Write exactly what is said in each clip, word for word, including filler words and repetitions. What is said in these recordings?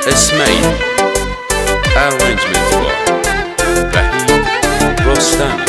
اسماعیل. Arrangement var Vahid Rostami.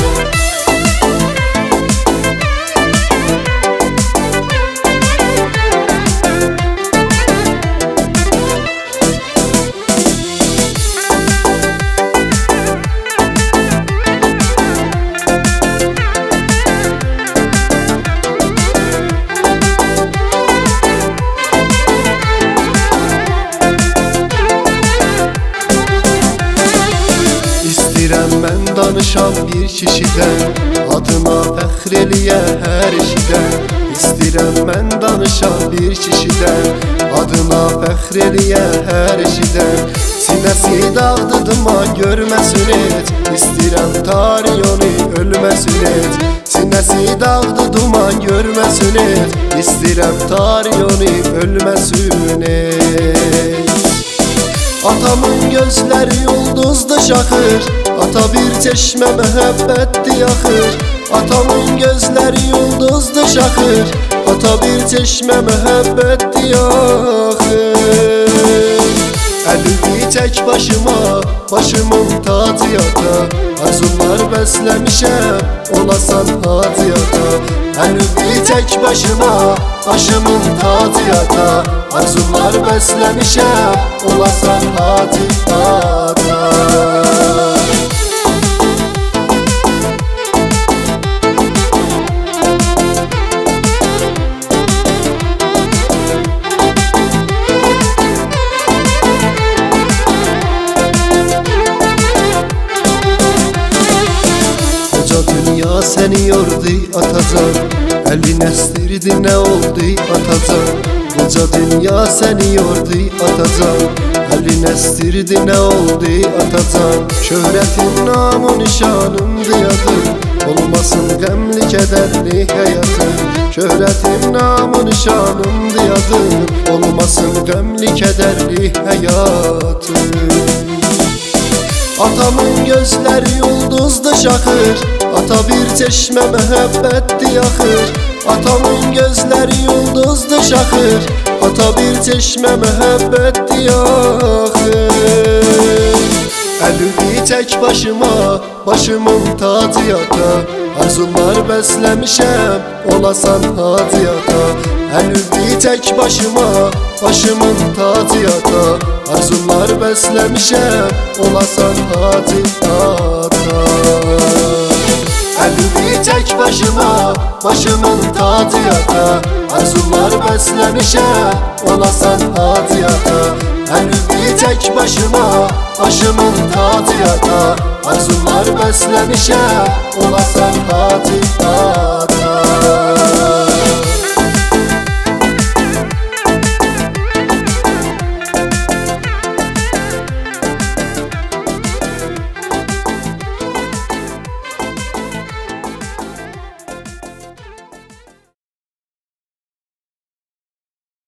Mən danışam bir kişidən, adına fəxr eləyə hər işidən. İstirəm mən danışam bir kişidən, adına fəxr eləyə hər işidən. Sinəsi dağdıdıma görməsin et, İstirəm tariyonu ölməsin et. Sinəsi dağdıdıma görməsin et, İstirəm tariyonu ölməsin et. Atamın gözləri yulduzda şaxır, ata bir çeşmə məhəbbətdir yaxır. Atamın gözləri yulduzda şaxır, ata bir çeşmə məhəbbətdir yaxır. Əlimi tək başıma, başımın tacı yata, arzular bəsləmişəm, olasan hacı yata. Əlimi tək başıma, başımın tacı yata, arzular bəsləmişəm, olasan hacı yata. Dünya seni yordu atacan, elin estirdi ne oldu atacan. Koca dünya seni yordu atacan, elin estirdi ne oldu atacan. Şöhretin namı nişanımdı yadım, olmasın qəmli kederli hayatım. Şöhretin namı nişanımdı yadım, olmasın qəmli kederli hayatım. Atamın gözləri yulduzda şaxır, ata bir çeşmə məhəbbətdir yaxır. Atamın gözləri yulduzda şaxır, ata bir çeşmə məhəbbətdir yaxır. Əlimi tək başıma, başımın tacı yata, arzular bəsləmişəm, olasan hacı yata. Əlimi tək başıma, başımın tacı yata, arzular bəsləmişəm, olasan hacı yata. Əlimi tək başıma, başımın tacı yata, arzular bəsləmişəm, olasan hacı yata. Əlimi tək başıma, başımın tacı yata, arzular bəsləmişəm, olasan hacı yata.